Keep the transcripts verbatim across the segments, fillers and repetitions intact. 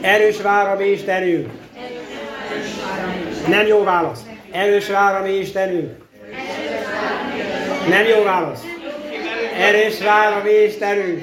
Erős vár a mi Istenünk. Nem jó válasz. Erős vár a mi Istenünk. Nem jó válasz. Erős vár a mi Istenünk.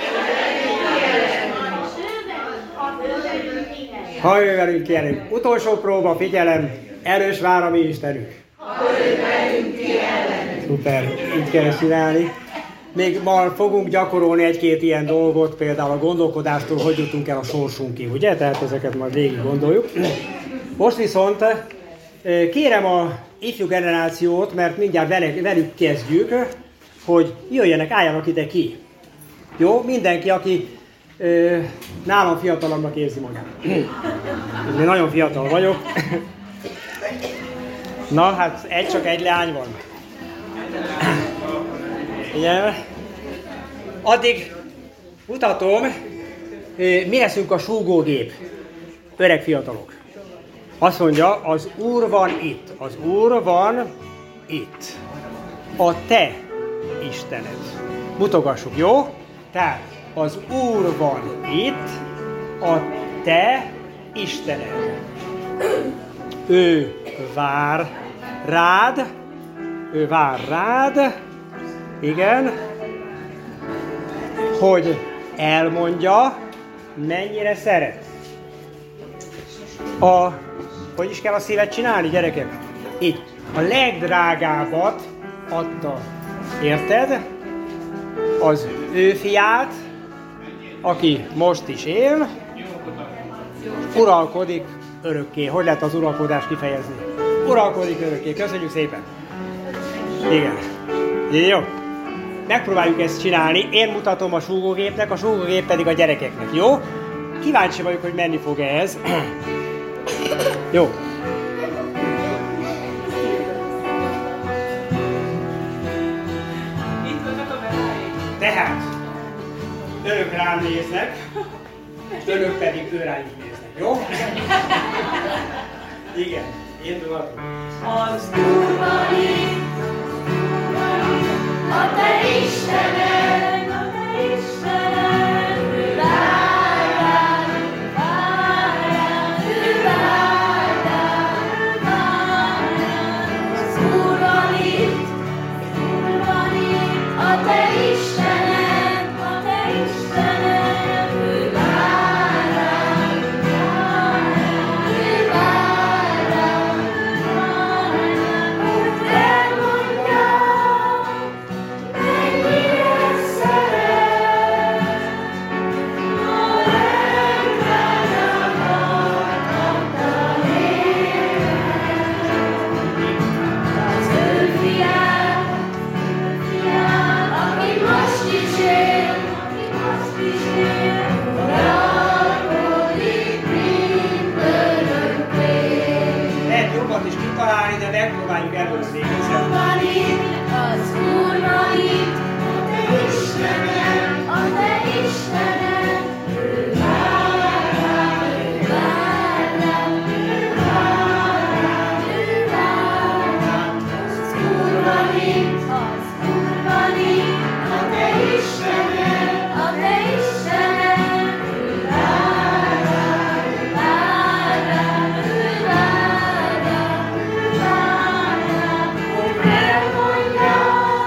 Ha ő velünk kérünk. Utolsó próba, figyelem. Erős vár a mi Istenünk. Ha ő velünk kérünk. Szuper, így kell csinálni. Még ma fogunk gyakorolni egy-két ilyen dolgot, például a gondolkodástól, hogy jutunk el a sorsunkig, ugye? Tehát ezeket majd végig gondoljuk. Most viszont kérem a ifjú generációt, mert mindjárt velük kezdjük, hogy jöjjenek, álljanak ide ki. Jó? Mindenki, aki ö, nálam fiatalabbnak érzi magát. Én nagyon fiatal vagyok. Na, hát egy csak egy leány van. Igen. Addig mutatom, mi leszünk a súgógép. Öreg fiatalok. Azt mondja, az Úr van itt. Az Úr van itt. A te Istened. Mutogassuk, jó? Tehát az Úr van itt, a te Istened. Ő vár rád, ő vár rád, igen, hogy elmondja, mennyire szeret. A, hogy is kell a szívet csinálni, gyerekek? Így, a legdrágábbat adta, érted? Az ő fiát, aki most is él, uralkodik örökké. Hogy lehet az uralkodást kifejezni? Uralkodik örökké. Köszönjük szépen! Igen. Jó. Megpróbáljuk ezt csinálni. Én mutatom a súgógépnek, a súgógép pedig a gyerekeknek. Jó? Kíváncsi vagyok, hogy menni fog ez. Jó. Tehát, önök rám néznek, önök pedig ő rájuk néznek. Jó? Igen. Indulatunk. Az Úr van itt, a te Istened, a te Istened, ő vár rád, ő vár rád, ő vár rád, ő vár rád. Az Úr van itt, az Úr van itt, a te Istened, a te Istened, ő vár rád, ő vár rád, ő vár rád, ő vár rád. Hogy elmondja, mennyire szeret, a legdrágább adta életet. Az ő fiát, ő fiát, aki most is él, aki most is él, uralkodik mindörökké. Lehet jobbat is kitalálni, de megpróbáljuk előzni. Úr van itt, az Úr van itt, a te Istened, a te Istened, ő vár rád, ő vár rád, ő vár rád, ő vár rád. Az Úr van itt, az Úr van itt, a te Istened, a te Istened, ő vár rád, ő vár rád, ő vár rád, ő vár rád. Hogy elmondja,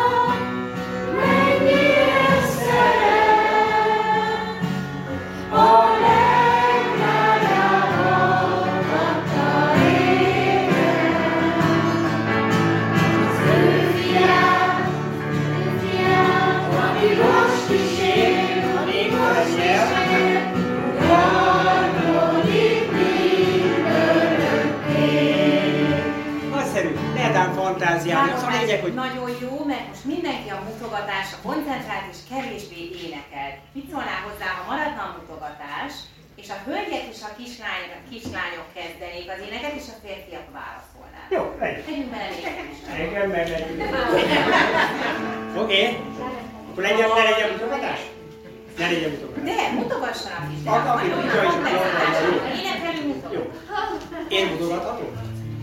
mennyire szeret, a legdrágább adta életet. Az ő fiát, ő fiát, aki most is él, aki most is él, uralkodik mindörökké. Nagyszerű, lehet ám fantáziálni. Az a lényeg, hogy Nagyon jó, mert most mindenki a mutogatásra koncentrált és kevésbé énekel. Mit szólnál hozzá, ha maradna a mutogatás, és a hölgyek és a kislány, kislányok kezdenék az éneket, és a férfiak válaszolnának? jó, legyen. Tegyünk bele még egy is. Engem megmegyünk. Oké. Akkor legyen, ne legyen mutogatás? Ne legyen mutogatás. De, mutogassanak is, de Akkor akkor jó, olyan jó, jó, kompenzálás. jó, jó. Énekelünk, Jó. mutogatunk. Én mutogathatom?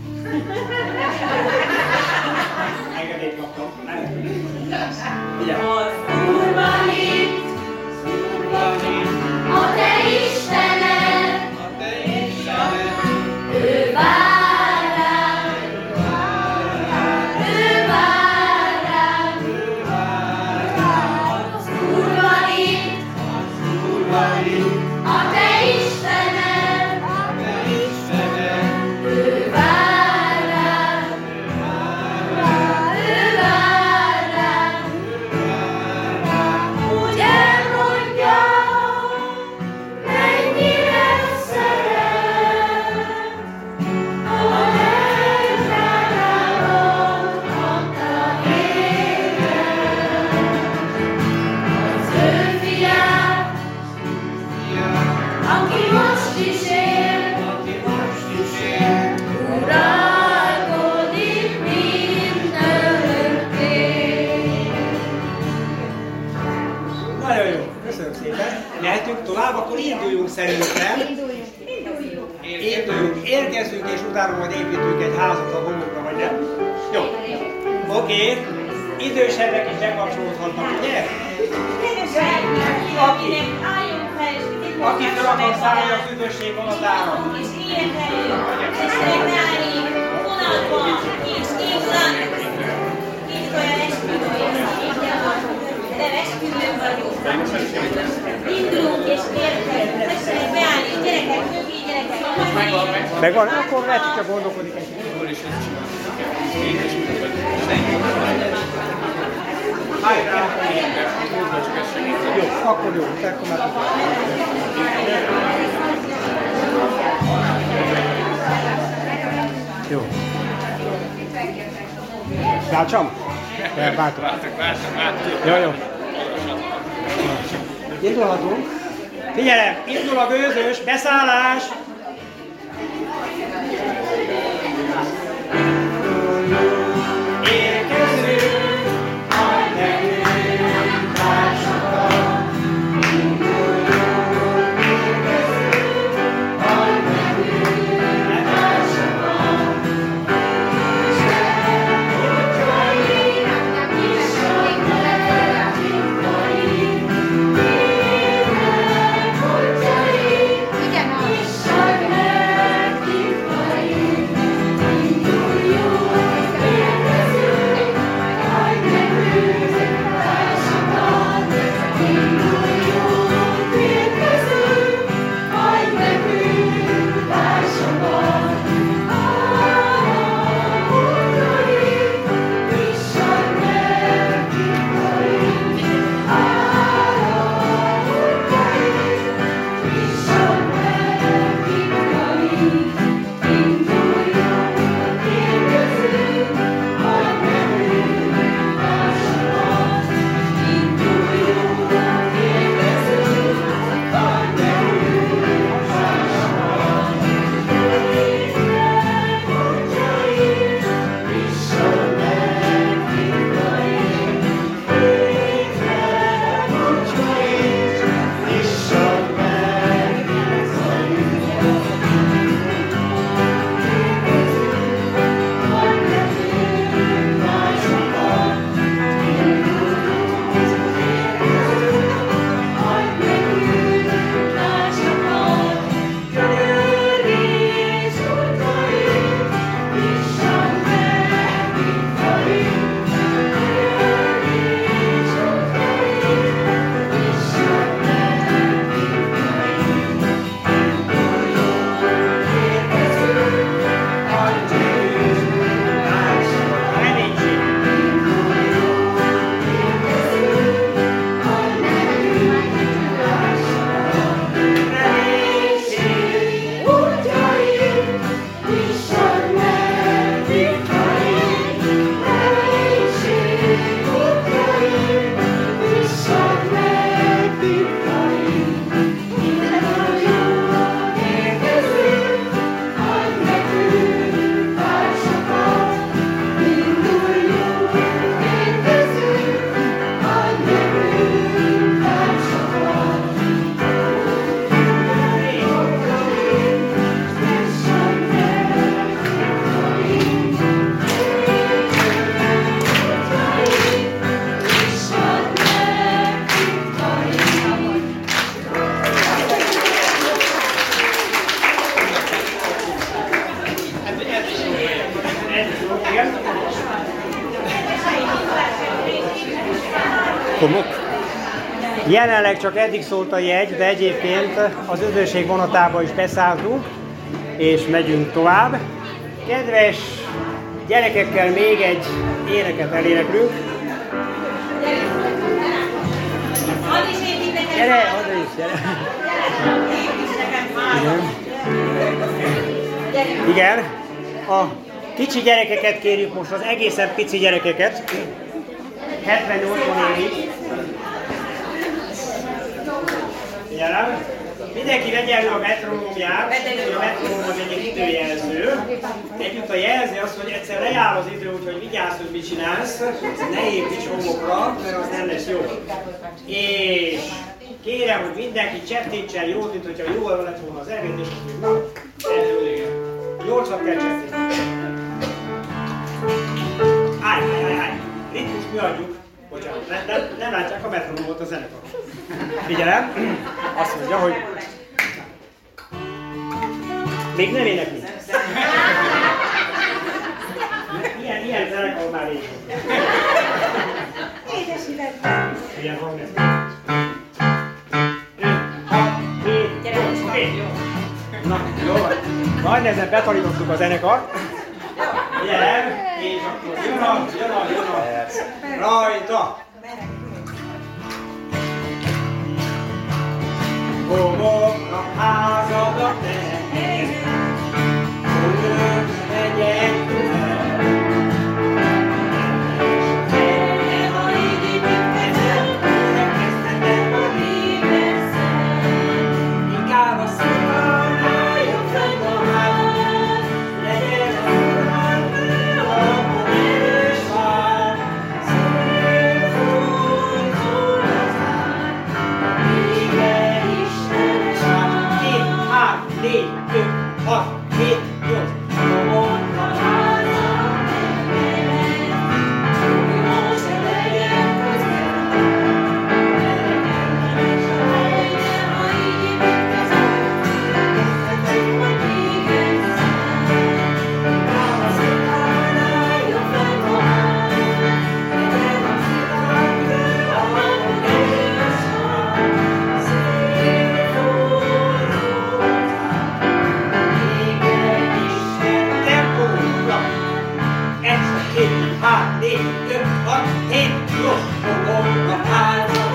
Engedélyt kaptam. Ugye? Az Úr van itt, a te Istened, tovább, akkor induljunk szerintem. Induljunk, érkezzünk, és utána majd építünk egy házat a homokra, vagy nem? Jó. Oké. Okay. Idősebbek is bekapcsolódhatnak, ugye? Aki, aki fel akar szállni a üdvösség alatára. És énekeljük, és regnálni, vonatban, és éjszak. Itt olyan esküvőjük, de esküvők vagyunk. Indulunk és érkezünk, tessenek beállni, gyerekek, mögé, gyerekek. Megvan, akkor lehet, hogy csak gondolkodik egy kicsit. Jó, akkor jó, akkor már jó. Váltsam? Váltok. Jó, jó. Indulhatunk. Figyelem, indul a gőzös, beszállás! Komok. Jelenleg csak eddig szólt a jegy, de egyébként az üdvösség vonatába is beszálltunk, és megyünk tovább. Kedves gyerekekkel még egy éneket eléneklünk. Gyere, André is, gyere! Igen. Igen. A kicsi gyerekeket kérjük most, az egészen pici gyerekeket. hetven-nyolcvan évig. Figyelem. Mindenki vegye elő a metronómját, a metronóm az egy időjelző. Együtt a jelzi azt, hogy egyszer lejár az idő, úgyhogy vigyázz, hogy mit csinálsz. Ne építs homokra, mert az nem lesz jó. És Kérem, hogy mindenki csettintsen jót, mint hogyha jól lett volna az evét, és azt mondjuk, na, elő. Gyorsan kell csettinteni. Állj, állj, állj, állj. Ritmus mi adjuk. Bocsánat, nem, nem, nem látják a metronomot a zenekar. Figyelem, azt mondja, hogy még nem éneklünk. Ilyen, ilyen zenekar már rég. Édes illetve. Ilyen hang lesz. Gyere, jó. Na, jó van. Nagy nehezen betanítottuk a zenekart. Figyelem, és akkor jön a, jön a, jön a. Rajta! Homokra házadat nehéz, hogy legyen tüzel. Gyere, ha így építkezel, megkezdheted a híveszel. Inkább a szívamra jobb fenn a ház, legyen a szívamra, akkor erős vár. Szép fúj, fúj az ár, vége Istenes vár. Két, három, négy, öt, hat, hét, nyolc. Homokra házam megjelent, most se legyen közel. És a helyre, ha így építkezel, megkezdheted a híveszel. Inkább a szívamra jobb fenn a ház, legyen a szívamra, akkor erős vár. Szép fúj, fúj az ár, vége Isten tempóra. Egyszer, két, három, négy, öt, hat, hét, nyolc. Homokra házam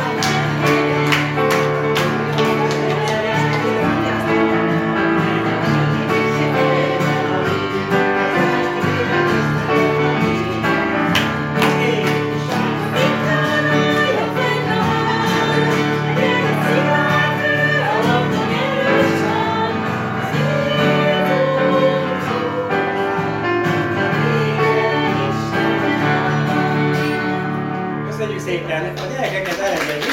Köszönjük szépen! A gyerekeket elengedjük!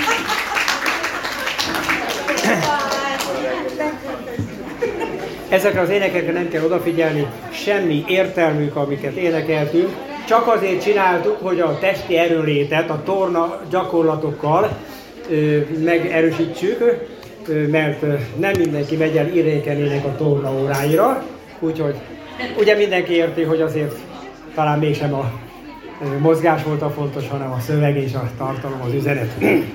Ezekre az énekekre nem kell odafigyelni, semmi értelmük, amiket énekeltünk. Csak azért csináltuk, hogy a testi erőlétet a torna gyakorlatokkal ö, megerősítsük, ö, mert ö, nem mindenki megy el énekelnének a torna óráira, úgyhogy ugye mindenki érti, hogy azért talán mégsem a ö, mozgás volt a fontos, hanem a szöveg és a tartalom, az üzenet.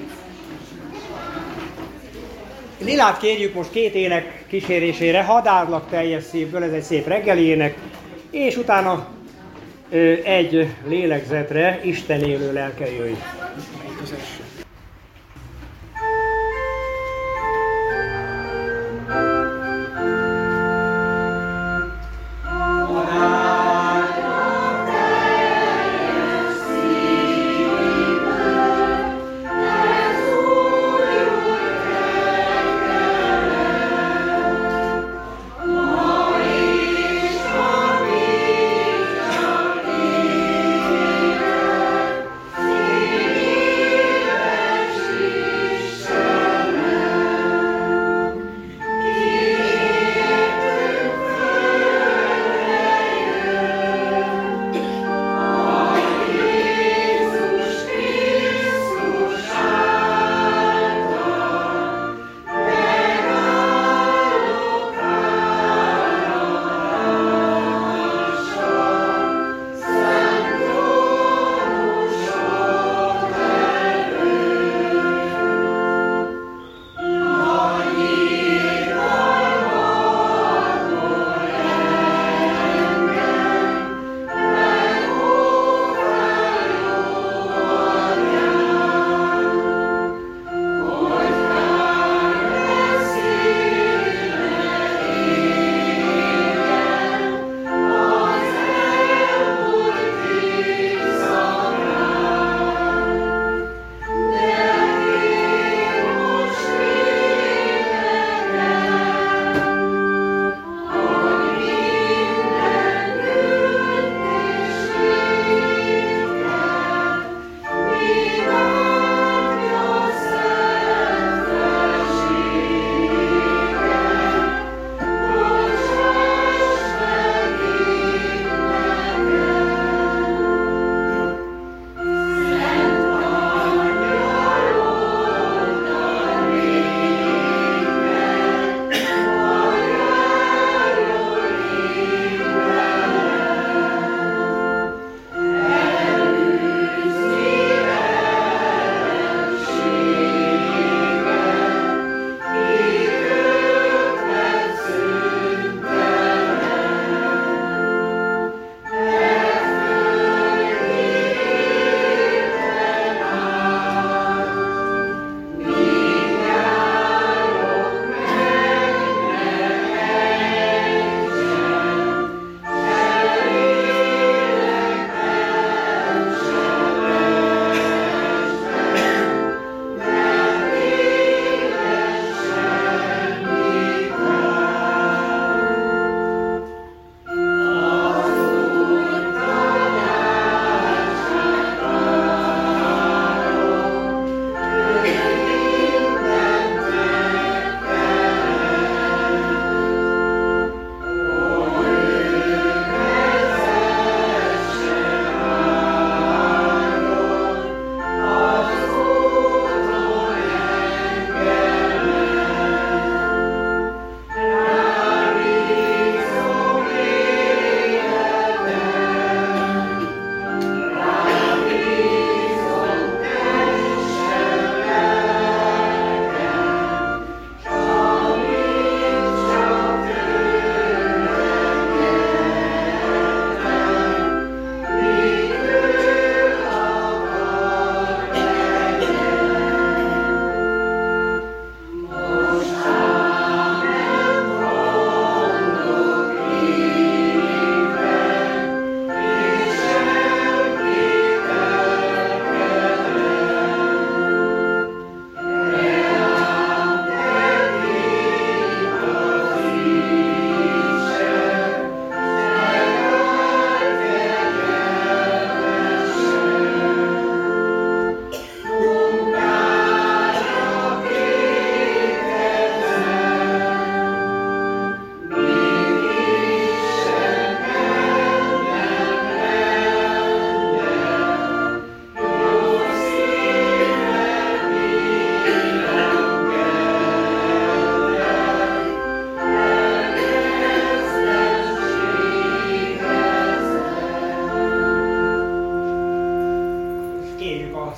Lilát kérjük most két ének kísérésére, Hadárlak teljes szívből, ez egy szép reggeli ének, és utána ö, egy lélegzetre Isten élő lelke jöjj. Szép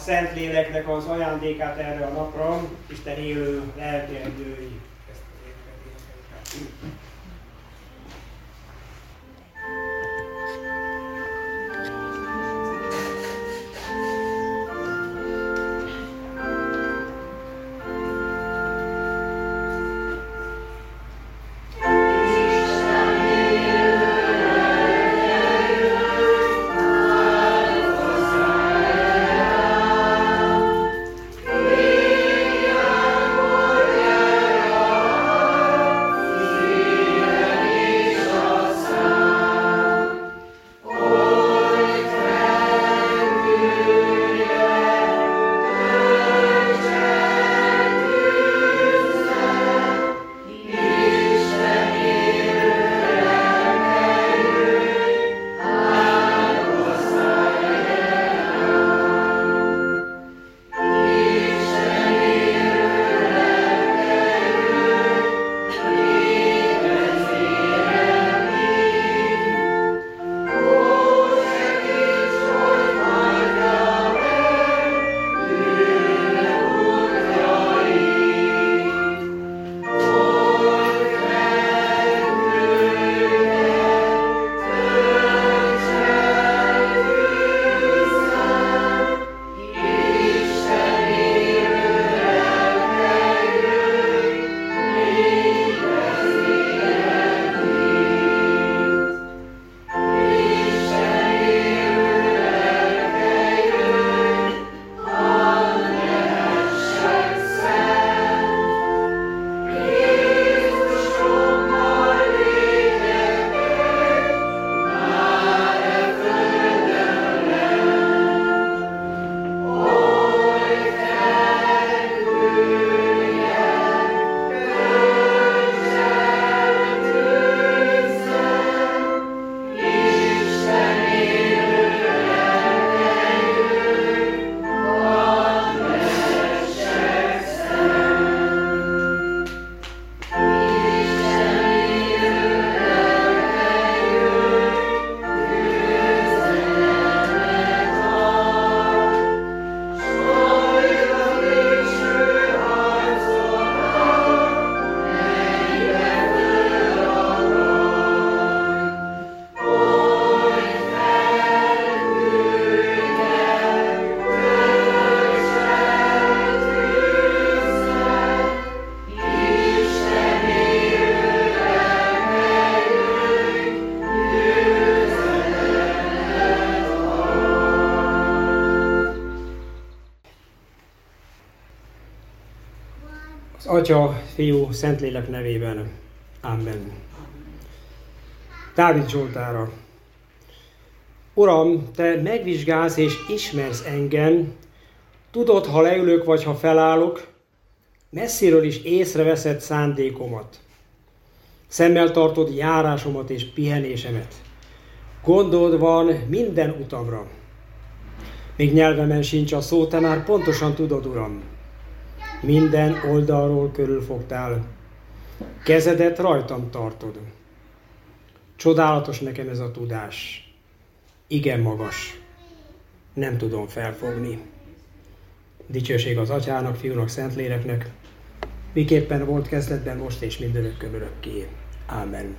Szentléleknek az ajándékát erre a napra, Isten élő lelkendői. Atya, Fiú, Szentlélek nevében. Amen. Dávid Zsoltára. Uram, Te megvizsgálsz és ismersz engem, tudod, ha leülök vagy ha felállok, messziről is észreveszed szándékomat. Szemmel tartod járásomat és pihenésemet. Gondod van minden utamra. Még nyelvemen sincs a szó, Te már pontosan tudod, Uram. Minden oldalról körülfogtál. Kezedet rajtam tartod. Csodálatos nekem ez a tudás. Igen magas. Nem tudom felfogni. Dicsőség az Atyának, Fiúnak, Szentléleknek, miképpen volt kezdetben, most és mindörökkön örökké. Ámen.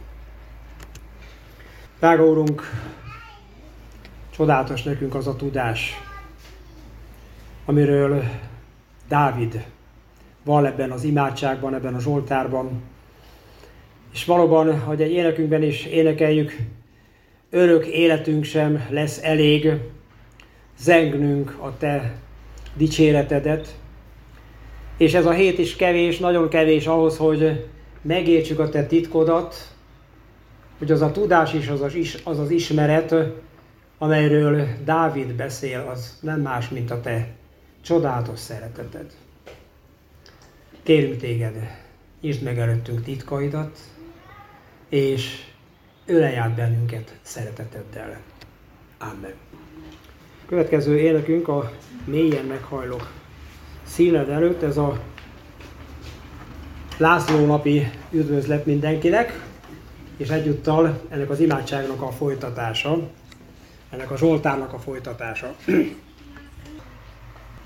Drága Úrunk, csodálatos nekünk az a tudás, amiről Dávid van ebben az imádságban, ebben a Zsoltárban. És valóban, hogy egy énekünkben is énekeljük, örök életünk sem lesz elég zengnünk a Te dicséretedet. És ez a hét is kevés, nagyon kevés ahhoz, hogy megértsük a Te titkodat, hogy az a tudás is, az az, is, az, az ismeret, amelyről Dávid beszél, az nem más, mint a Te csodálatos szereteted. Kérünk Téged, nyisd meg előttünk titkaidat, és ölelj át bennünket szereteteddel. Amen. Következő énekünk a Mélyen meghajlok színed előtt, ez a László napi üdvözlet mindenkinek, és egyúttal ennek az imádságnak a folytatása, ennek a Zsoltárnak a folytatása.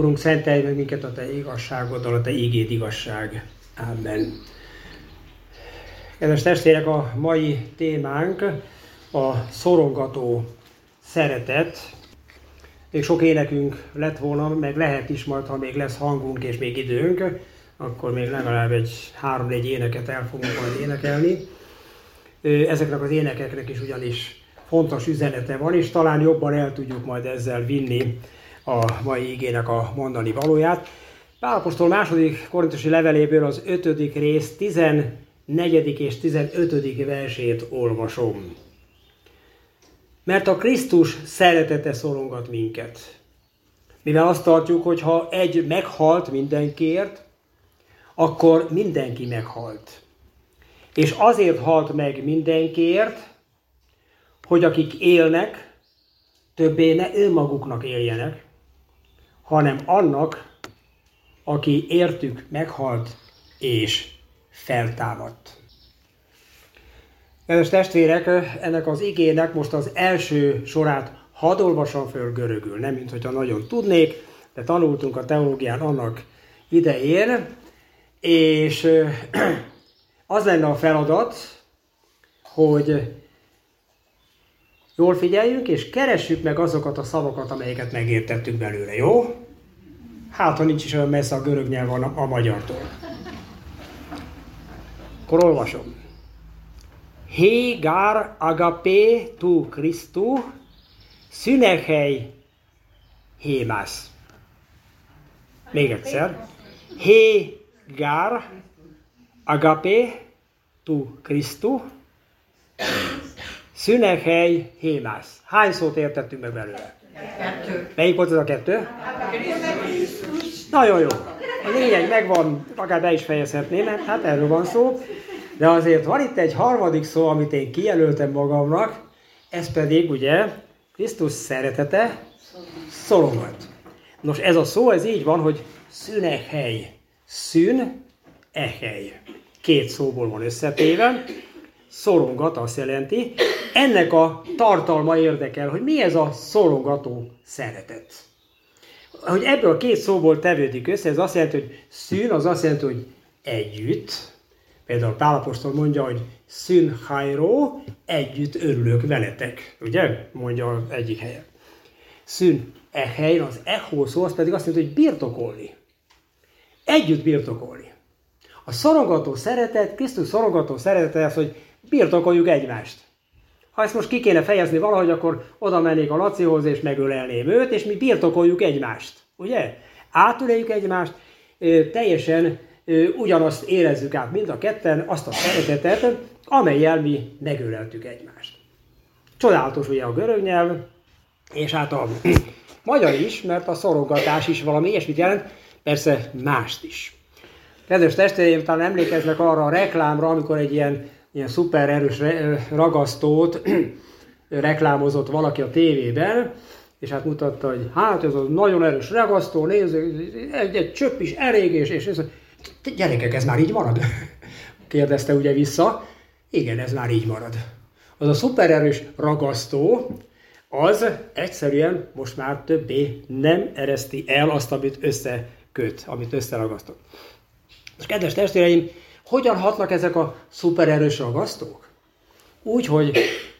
Urunk, szentelj meg minket a Te igazságoddal, a Te ígéd igazság. Amen. Kedves testvérek, a mai témánk a szorongató szeretet. Még sok énekünk lett volna, meg lehet is majd, ha még lesz hangunk és még időnk, akkor még legalább egy három-négy éneket el fogunk majd énekelni. Ezeknek az énekeknek is ugyanis fontos üzenete van, és talán jobban el tudjuk majd ezzel vinni a mai igének a mondani valóját. Pál apostol második korintusi leveléből az ötödik rész tizennegyedik és tizenötödik versét olvasom. Mert a Krisztus szeretete szorongat minket. Mivel azt tartjuk, hogy ha egy meghalt mindenkiért, akkor mindenki meghalt. És azért halt meg mindenkiért, hogy akik élnek, többé ne önmaguknak éljenek, hanem annak, aki értük meghalt és feltámadt. Kedves testvérek, ennek az igének most az első sorát hadd olvassam föl görögül, nem mintha nagyon tudnék, de tanultunk a teológián annak idején, és az lenne a feladat, hogy jól figyeljünk, és keressük meg azokat a szavakat, amelyeket megértettük belőle, jó? Hát, ha nincs is olyan messze a görög nyelv a, a magyartól. Akkor olvasom. Hegar agape tu Christu, szünehely hémász. Még egyszer. Hegar agape tu Christu, szünehely hémász. Hány szót értettünk meg belőle? Kettő. Melyik volt ez a kettő? Nagyon jó. A lényeg megvan, akár be is fejezhetném, mert hát erről van szó. De azért van itt egy harmadik szó, amit én kijelöltem magamnak, ez pedig ugye Krisztus szeretete szorongat. Nos, ez a szó, ez így van, hogy szünehely. Szün, ehely. Két szóból van összetéve. Szorongat azt jelenti. Ennek a tartalma érdekel, hogy mi ez a szorongató szeretet. Hogy ebből a két szóból tevődik össze, ez azt jelenti, hogy szűn, az azt jelenti, hogy együtt. Például Pál apostol mondja, hogy szünhajró, együtt örülök veletek. Ugye? Mondja az egyik helyen. Szün ehely, az echó szó, az pedig azt jelenti, hogy birtokolni. Együtt birtokolni. A szorongató szeretet, Krisztus szorongató szeretete az, hogy birtokoljuk egymást. Ha ezt most ki kéne fejezni valahogy, akkor oda mennék a Lacihoz, és megölelném őt, és mi birtokoljuk egymást. Ugye? Átöleljük egymást, teljesen ugyanazt érezzük át mind a ketten, azt a szeretetet, amellyel mi megöleltük egymást. Csodálatos ugye a görög nyelv, és hát a magyar is, mert a szorongatás is valami ilyesmit jelent, persze mást is. Kedves testvéreim, talán emlékeznek arra a reklámra, amikor egy ilyen, ilyen szuper erős ragasztót reklámozott valaki a tévében, és hát mutatta, hogy hát ez a nagyon erős ragasztó, nézzük, egy, egy csöpp is elég, és, és ez, gyerekek, ez már így marad? Kérdezte ugye vissza. Igen, ez már így marad. Az a szupererős ragasztó, az egyszerűen most már többé nem ereszti el azt, amit összeköt, amit összeragasztott. És kedves testvéreim, hogyan hatnak ezek a szupererős ragasztók? Úgy, hogy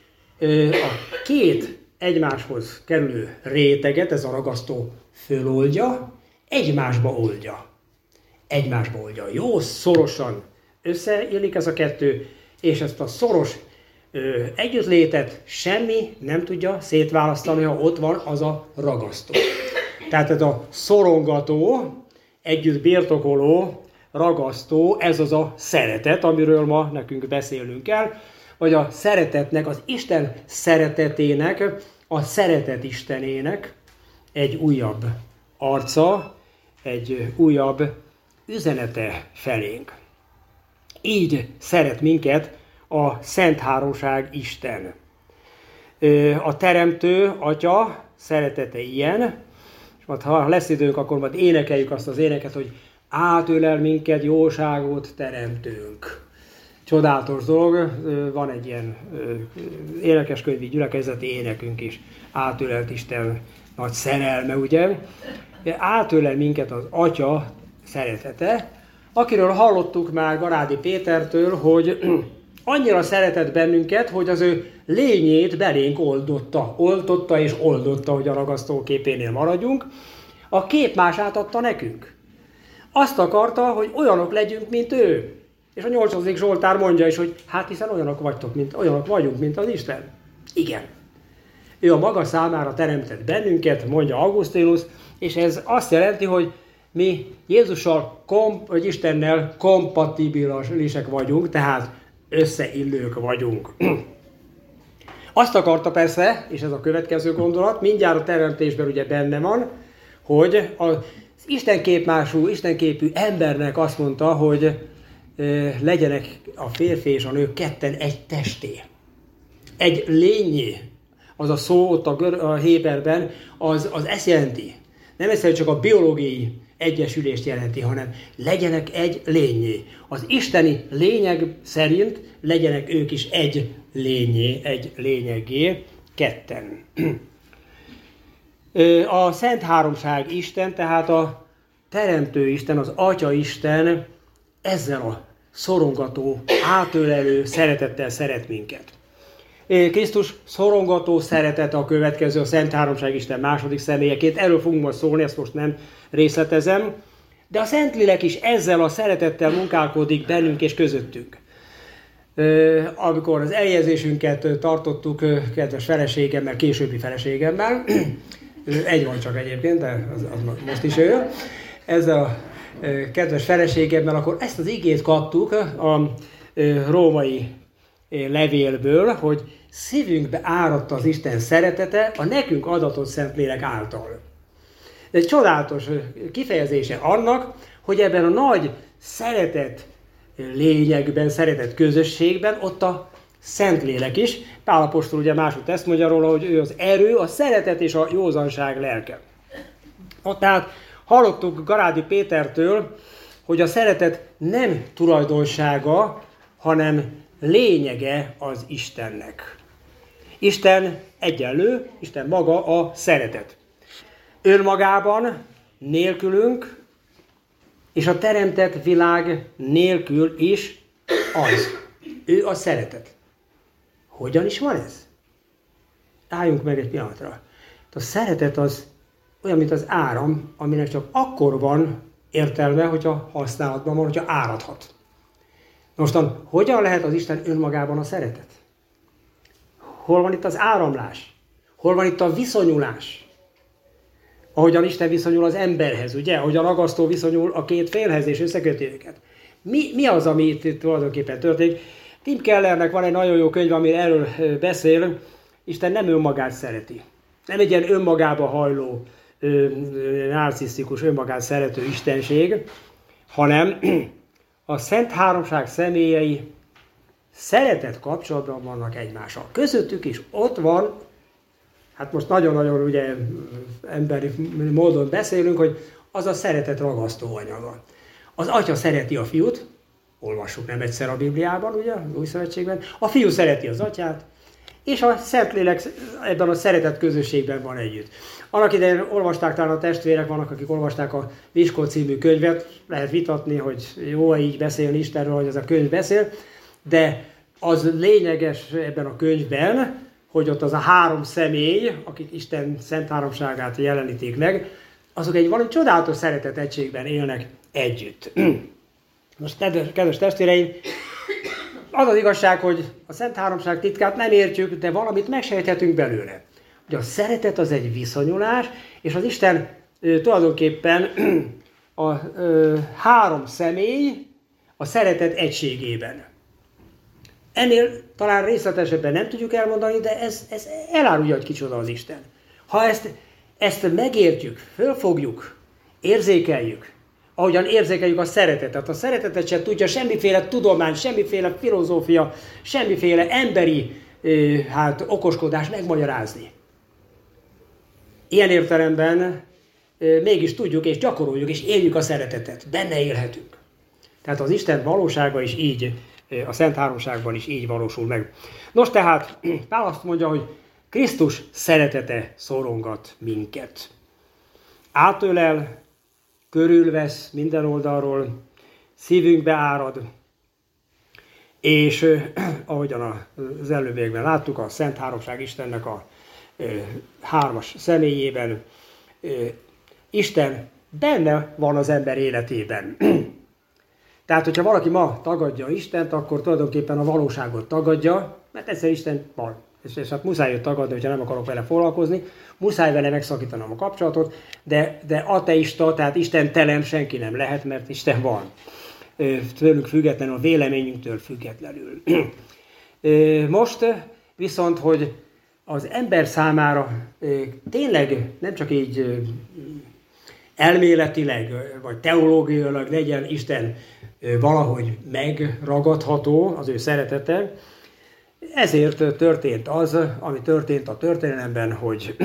ö, a két egymáshoz kerülő réteget ez a ragasztó föloldja, egymásba oldja. Egymásba oldja. Jó, szorosan összeillik ez a kettő, és ezt a szoros ö, együttlétet semmi nem tudja szétválasztani, ha ott van az a ragasztó. Tehát ez a szorongató, együtt birtokoló, ragasztó, ez az a szeretet, amiről ma nekünk beszélnünk kell, vagy a szeretetnek, az Isten szeretetének, a szeretet Istenének egy újabb arca, egy újabb üzenete felénk. Így szeret minket a Szent Háromság Isten. A Teremtő Atya szeretete ilyen, és majd ha lesz időnk, akkor majd énekeljük azt az éneket, hogy átölel minket jóságot teremtőnk. Csodálatos dolog, van egy ilyen énekeskönyvi gyülekezeti énekünk is, átölelt Isten nagy szerelme, ugye? átölel minket az Atya szeretete, akiről hallottuk már Garádi Pétertől, hogy annyira szeretett bennünket, hogy az ő lényét belénk oldotta. Oldotta és oldotta, hogy a ragasztóképénél maradjunk. A képmását adta nekünk. Azt akarta, hogy olyanok legyünk, mint ő. És a nyolcadik Zsoltár mondja is, hogy hát hiszen olyanok vagytok, mint, olyanok vagyunk, mint az Isten. Igen. Ő a maga számára teremtett bennünket, mondja Augustinus, és ez azt jelenti, hogy mi Jézussal, kom, vagy Istennel kompatibilisek vagyunk, tehát összeillők vagyunk. Azt akarta persze, és ez a következő gondolat, mindjárt a teremtésben ugye benne van, hogy az istenképmású, istenképű embernek azt mondta, hogy e, legyenek a férfi és a nő ketten egy testé. Egy lényé. Az a szó ott a, gör, a héberben, az, az ezt jelenti. Nem egyszerűen csak a biológiai egyesülést jelenti, hanem legyenek egy lényé. Az isteni lényeg szerint legyenek ők is egy lényé, egy lényegé, ketten. A Szent Háromság Isten, tehát a Teremtő Isten, az Atya Isten ezzel a szorongató, átölelő szeretettel szeret minket. Krisztus szorongató szeretete a következő, a Szent Háromság Isten második személyeként. Erről fogunk majd szólni, ezt most nem részletezem. De a Szentlélek is ezzel a szeretettel munkálkodik bennünk és közöttünk. Amikor az eljegyzésünket tartottuk kedves feleségemmel, későbbi feleségemmel, egy van csak egyébként, de az, az most is ő, ezzel a kedves feleségemmel, akkor ezt az igét kaptuk a római levélből, hogy szívünkbe áradt az Isten szeretete a nekünk adatott Szentlélek által. Egy csodálatos kifejezése annak, hogy ebben a nagy szeretet lényegben, szeretet közösségben ott a Szentlélek is. Pál apostol ugye máshogy ezt mondja róla, hogy ő az erő, a szeretet és a józanság lelke. Ott tehát hallottuk Garádi Pétertől, hogy a szeretet nem tulajdonsága, hanem lényege az Istennek. Isten egyenlő, Isten maga a szeretet. Önmagában, nélkülünk, és a teremtett világ nélkül is az. Ő a szeretet. Hogyan is van ez? Álljunk meg egy pillanatra. A szeretet az olyan, mint az áram, aminek csak akkor van értelme, hogyha használatban van, hogyha áradhat. Mostan, hogyan lehet az Isten önmagában a szeretet? Hol van itt az áramlás? Hol van itt a viszonyulás? Ahogyan Isten viszonyul az emberhez, ugye? Ahogyan a ragasztó viszonyul a két félhez és összeköti őket. Mi, mi az, ami itt tulajdonképpen történik? Tim Kellernek van egy nagyon jó könyv, ami erről beszél. Isten nem önmagát szereti. Nem egy ilyen önmagába hajló, narcisztikus, önmagát szerető istenség, hanem a Szent Háromság személyei szeretet kapcsolatban vannak egymással. Közöttük is ott van, hát most nagyon-nagyon ugye emberi módon beszélünk, hogy az a szeretet ragasztó anyaga. Az Atya szereti a Fiút, olvassuk nem egyszer a Bibliában, ugye, az Új Szövetségben, a Fiú szereti az Atyát, és a Szentlélek ebben a szeretet közösségben van együtt. Annak idején olvasták, talán a testvérek vannak, akik olvasták a Viskó című könyvet, lehet vitatni, hogy jó-e így beszélni Istenről, hogy ez a könyv beszél, de az lényeges ebben a könyvben, hogy ott az a három személy, akik Isten szent háromságát jelenítik meg, azok egy valami csodálatos szeretet egységben élnek együtt. Most kedves, kedves testvéreim, az az igazság, hogy a Szent Háromság titkát nem értjük, de valamit megsejthetünk belőle. Ugye a szeretet az egy viszonyulás, és az Isten ö, tulajdonképpen a ö, három személy a szeretet egységében. Ennél talán részletesebben nem tudjuk elmondani, de ez, ez elárulja, hogy kicsoda az Isten. Ha ezt, ezt megértjük, fölfogjuk, érzékeljük, ahogyan érzékeljük a szeretetet. A szeretetet sem tudja semmiféle tudomány, semmiféle filozófia, semmiféle emberi hát, okoskodás megmagyarázni. Ilyen értelemben mégis tudjuk és gyakoroljuk és éljük a szeretetet. Benne élhetünk. Tehát az Isten valósága is így, a Szent Háromságban is így valósul meg. Nos tehát, Pál azt mondja, hogy Krisztus szeretete szorongat minket. átölel, körülvesz minden oldalról, szívünkbe árad, és ahogyan az előbbiekben láttuk, a Szent Háromság Istennek a hármas személyében, Isten benne van az ember életében. Tehát, hogyha valaki ma tagadja Istent, akkor tulajdonképpen a valóságot tagadja, mert egyszer Isten van. És, és hát muszáj őt tagadni, hogyha nem akarok vele foglalkozni, muszáj vele megszakítanom a kapcsolatot, de, de ateista, tehát istentelen senki nem lehet, mert Isten van. Tőlünk függetlenül, a véleményünktől függetlenül. Most viszont, hogy az ember számára tényleg nem csak így elméletileg, vagy teológiailag legyen Isten valahogy megragadható, az ő szeretete, ezért történt az, ami történt a történelemben, hogy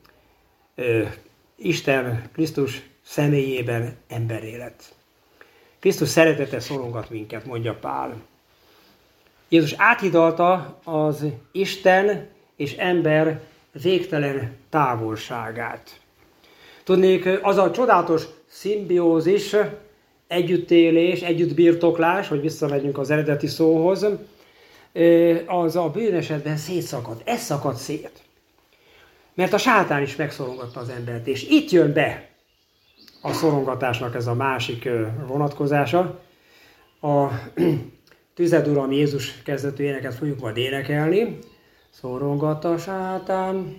Isten Krisztus személyében emberré lett. Krisztus szeretete szorongat minket, mondja Pál. Jézus áthidalta az Isten és ember végtelen távolságát. Tudnék, az a csodálatos szimbiózis, együttélés, együttbirtoklás, hogy visszamegyünk az eredeti szóhoz, az a bűnesetben szétszakadt. Ez szakadt szét. Mert a sátán is megszorongatta az embert, és itt jön be a szorongatásnak ez a másik vonatkozása. A Tüzed Uram Jézus kezdetű éneket fogjuk majd énekelni. Szorongat a sátán.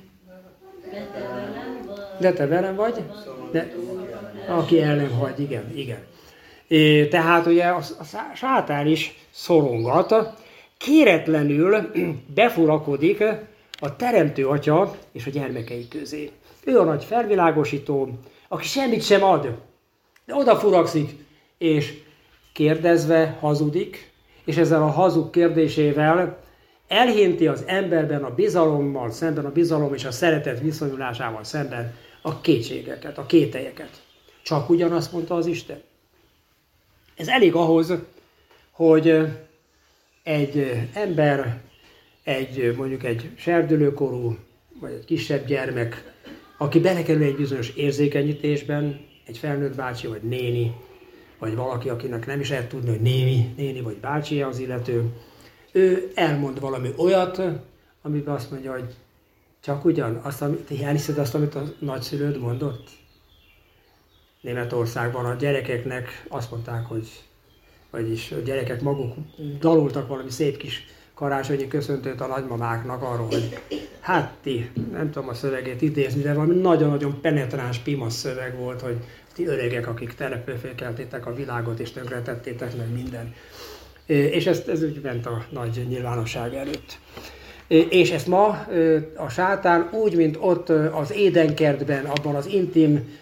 De te velem vagy? De, aki el nem hagy, igen, igen. É, tehát ugye a, a sátán is szorongat, kéretlenül befurakodik a Teremtő Atya és a gyermekei közé. Ő a nagy felvilágosító, aki semmit sem ad, de odafurakszik, és kérdezve hazudik, és ezzel a hazug kérdésével elhinti az emberben a bizalommal szemben, a bizalom és a szeretet viszonyulásával szemben a kétségeket, a kételyeket. Csak ugyanazt mondta az Isten. Ez elég ahhoz, hogy egy ember, egy, mondjuk egy serdülőkorú, vagy egy kisebb gyermek, aki belekerül egy bizonyos érzékenyítésben, egy felnőtt bácsi, vagy néni, vagy valaki, akinek nem is lehet tudni, hogy néni, néni vagy bácsi az illető, ő elmond valami olyat, amiben azt mondja, hogy csak ugyan, azt, amit, te elhiszed azt, amit a nagyszülőd mondott? Németországban a gyerekeknek azt mondták, hogy, vagyis a gyerekek maguk dalultak valami szép kis karácsonyi köszöntőt a nagymamáknak arról, hogy hát ti, nem tudom a szövegét idézni, de valami nagyon-nagyon penetráns, pimasz szöveg volt, hogy ti öregek, akik telepőfékeltétek a világot és tönkretettétek meg minden. És ez, ez úgy ment a nagy nyilvánosság előtt. És ezt ma a sátán úgy, mint ott az édenkertben, abban az intim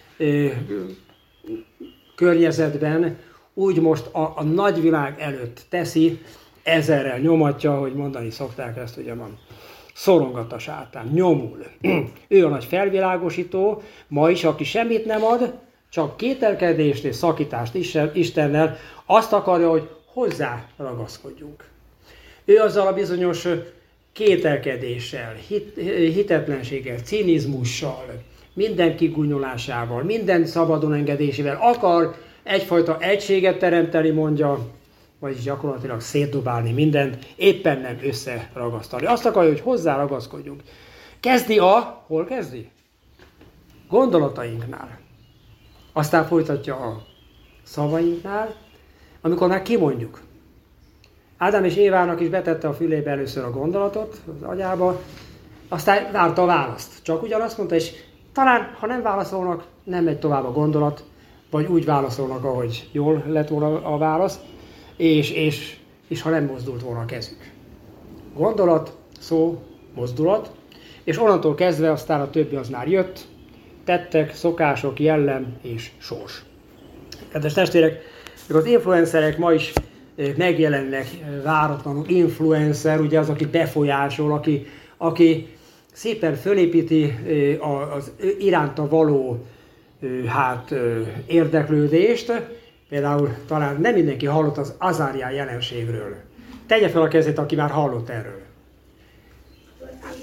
környezetben, úgy most a, a nagyvilág előtt teszi, ezerrel nyomatja, hogy mondani szokták ezt, ugye van. Szorongat a sátán, nyomul. Ő a nagy felvilágosító, ma is, aki semmit nem ad, csak kételkedést és szakítást Istennel, azt akarja, hogy hozzá ragaszkodjunk. Ő azzal a bizonyos kételkedéssel, hit, hitetlenséggel, cinizmussal, minden kigunyolásával, minden szabadon engedésével akar egyfajta egységet teremteni, mondja, vagyis gyakorlatilag szétdobálni mindent, éppen nem összeragasztani. Azt akarja, hogy hozzá ragaszkodjunk. Kezdi a, hol kezdi? Gondolatainknál. Aztán folytatja a szavainknál, amikor már kimondjuk. Ádám és Évának is betette a fülébe először a gondolatot, az agyába, aztán várta a választ. Csak ugyanazt mondta, és talán, ha nem válaszolnak, nem megy tovább a gondolat, vagy úgy válaszolnak, ahogy jól lett volna a válasz, és, és, és ha nem mozdult volna a kezük. Gondolat, szó, mozdulat, és onnantól kezdve aztán a többi az már jött, tettek, szokások, jellem és sors. Kedves testvérek, az influencerek ma is megjelennek váratlanul. Influencer, ugye az, aki befolyásol, aki, aki szépen fölépíti az iránta való hát, érdeklődést. Például talán nem mindenki hallott az Azáriá jelenségről. Tegye fel a kezét, aki már hallott erről.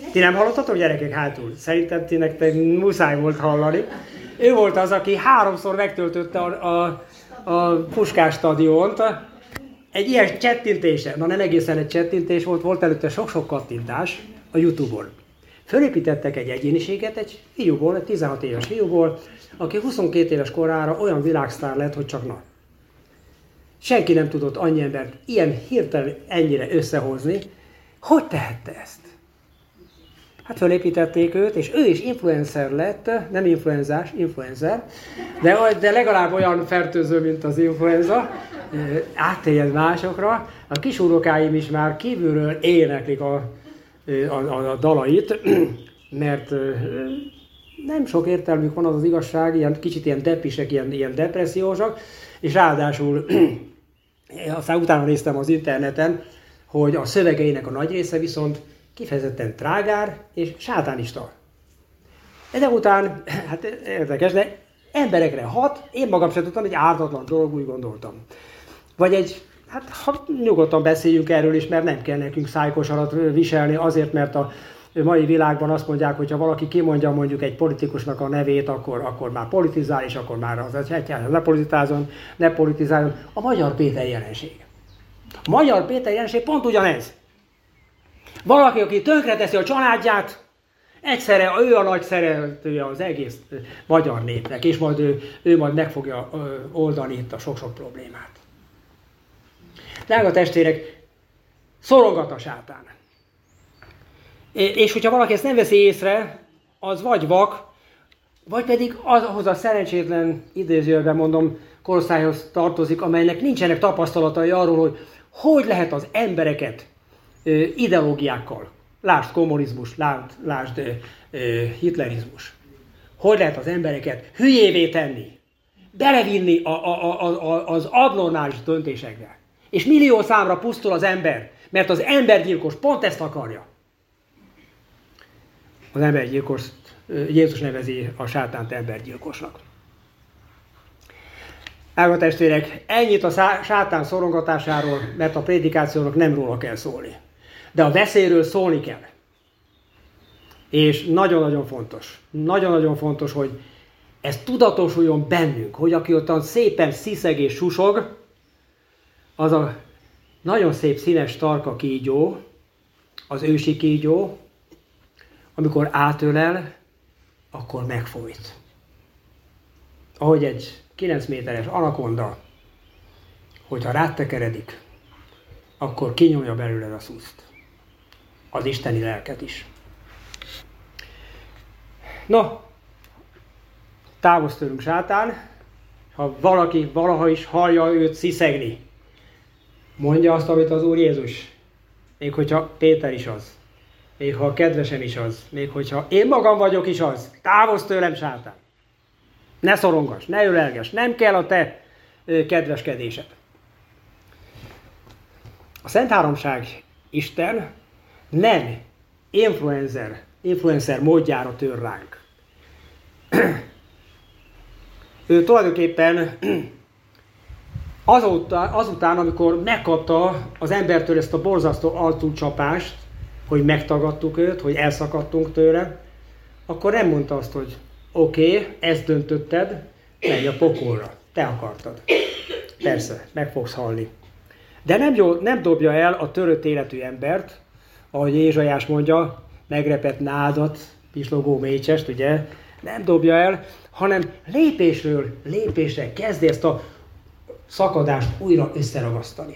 Ti nem hallottatok, gyerekek, hátul? Szerintem ti nektek muszáj volt hallani. Ő volt az, aki háromszor megtöltötte a, a, a Puskás stadiont. Egy ilyen csettintése, na nem egészen egy csettintés volt, volt előtte sok-sok kattintás a YouTube-on. Fölépítettek egy egyéniséget, egy fiúból, egy tizenhat éves fiúból, aki huszonkét éves korára olyan világsztár lett, hogy csak na. Senki nem tudott annyi embert ilyen hirtelen ennyire összehozni. Hogy tehette ezt? Hát fölépítették őt, és ő is influencer lett, nem influenzás, influencer, de, de legalább olyan fertőző, mint az influenza, átterjed másokra. A kisunokáim is már kívülről éneklik a, a, a, a dalait, mert nem sok értelmük van, az az igazság, ilyen, kicsit ilyen depisek, ilyen, ilyen depressziósak, és ráadásul aztán utána néztem az interneten, hogy a szövegeinek a nagy része viszont kifejezetten trágár és sátánista. De után, hát érdekes, de emberekre hat, én magam sem tudtam, egy ártatlan dolog, úgy gondoltam. Vagy egy, hát ha nyugodtan beszéljünk erről is, mert nem kell nekünk szájkosarat viselni, azért, mert a mai világban azt mondják, hogy ha valaki kimondja mondjuk egy politikusnak a nevét, akkor, akkor már politizál, és akkor már az, hogy ne politizáljon, ne politizáljon. A Magyar Péter jelenség. A Magyar Péter jelenség pont ugyanez. Valaki, aki tönkreteszi a családját, egyszerre ő a nagy szeretője az egész magyar népnek, és majd ő, ő majd meg fogja oldani itt a sok-sok problémát. Drága testvérek, szorongat a sátán. És hogyha valaki ezt nem veszi észre, az vagy vak, vagy pedig ahhoz a szerencsétlen, idézőjelben mondom, korosztályhoz tartozik, amelynek nincsenek tapasztalatai arról, hogy hogy lehet az embereket ideológiákkal, lásd kommunizmus, lásd, lásd hitlerizmus, hogy lehet az embereket hülyévé tenni, belevinni a, a, a, a, az abnormális döntésekbe. És millió számra pusztul az ember, mert az embergyilkos pont ezt akarja. Az embergyilkos, Jézus nevezi a sátánt embergyilkosnak. Drága testvérek, ennyit a sátán szorongatásáról, mert a prédikációnak nem róla kell szólni. De a veszélyről szólni kell. És nagyon-nagyon fontos, nagyon-nagyon fontos, hogy ez tudatosuljon bennünk, hogy aki ottan szépen sziszeg és susog, az a nagyon szép színes tarka kígyó, az ősi kígyó, amikor átölel, akkor megfojt. Ahogy egy kilenc méteres anakonda, hogyha rátekeredik, akkor kinyomja belőled a szuszt. Az isteni lelket is. No, távozz tőlünk sátán, ha valaki valaha is hallja őt sziszegni, mondja azt, amit az Úr Jézus. Még hogyha Péter is az, még ha a kedvesem is az, még hogyha én magam vagyok is az, távozz tőlem sátán. Ne szorongass, ne ölelgess, nem kell a te kedveskedésed. A Szent Háromság Isten nem influencer, influencer módjára tör ránk. Ő tulajdonképpen azután, azután, amikor megkapta az embertől ezt a borzasztó arcúcsapást, hogy megtagadtuk őt, hogy elszakadtunk tőle, akkor nem mondta azt, hogy oké, okay, ezt döntötted, menj a pokolra, te akartad. Persze, meg fogsz halni. De nem, jó, nem dobja el a törött életű embert, ahogy Ézsaiás mondja, megrepett nádat, pislogó mécsest, ugye, nem dobja el, hanem lépésről lépésre kezdi ezt a szakadást újra összeragasztani.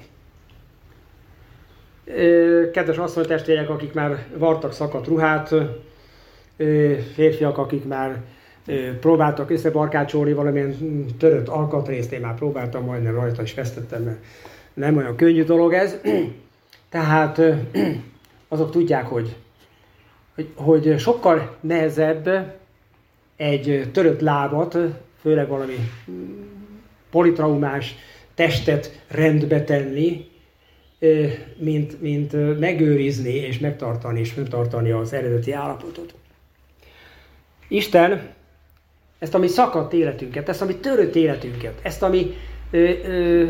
Kedves asszonytestvérek, akik már vartak szakadt ruhát, férfiak, akik már próbáltak összebarkácsolni valamilyen törött alkatrészt, én már próbáltam, majdnem rajta is vesztettem, mert nem olyan könnyű dolog ez. Tehát azok tudják, hogy, hogy, hogy sokkal nehezebb egy törött lábat, főleg valami politraumás testet rendbe tenni, mint, mint megőrizni és megtartani és fenntartani az eredeti állapotot. Isten ezt a mi szakadt életünket, ezt a mi törött életünket, ezt a mi ö, ö,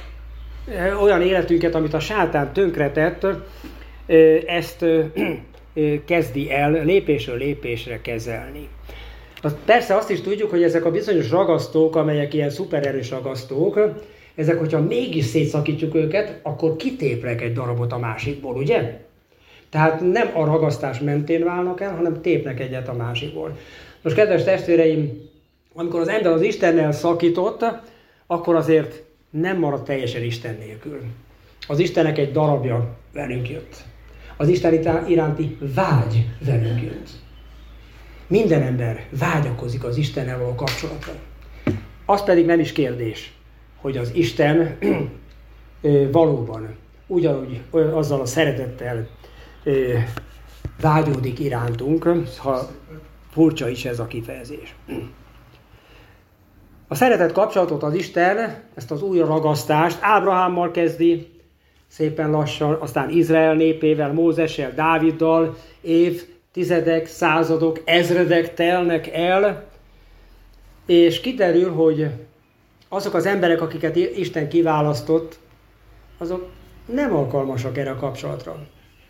ö, olyan életünket, amit a sátán tönkretett, ö, ezt ö, kezdi el lépésről lépésre kezelni. Persze azt is tudjuk, hogy ezek a bizonyos ragasztók, amelyek ilyen szupererős ragasztók, ezek, hogyha mégis szétszakítjuk őket, akkor kitépnek egy darabot a másikból, ugye? Tehát nem a ragasztás mentén válnak el, hanem tépnek egyet a másikból. Most, kedves testvéreim, amikor az ember az Istennel szakított, akkor azért nem maradt teljesen Isten nélkül. Az Istennek egy darabja velünk jött. Az Isten iránti vágy velünk jött. Minden ember vágyakozik az Istennel való kapcsolatra. Az pedig nem is kérdés, hogy az Isten valóban ugyanúgy azzal a szeretettel vágyódik irántunk, ha furcsa is ez a kifejezés. A szeretet kapcsolatot az Isten, ezt az új ragasztást Ábrahámmal kezdi, szépen lassan, aztán Izrael népével, Mózessel, Dáviddal, év, tizedek, századok, ezredek telnek el, és kiderül, hogy azok az emberek, akiket Isten kiválasztott, azok nem alkalmasak erre a kapcsolatra.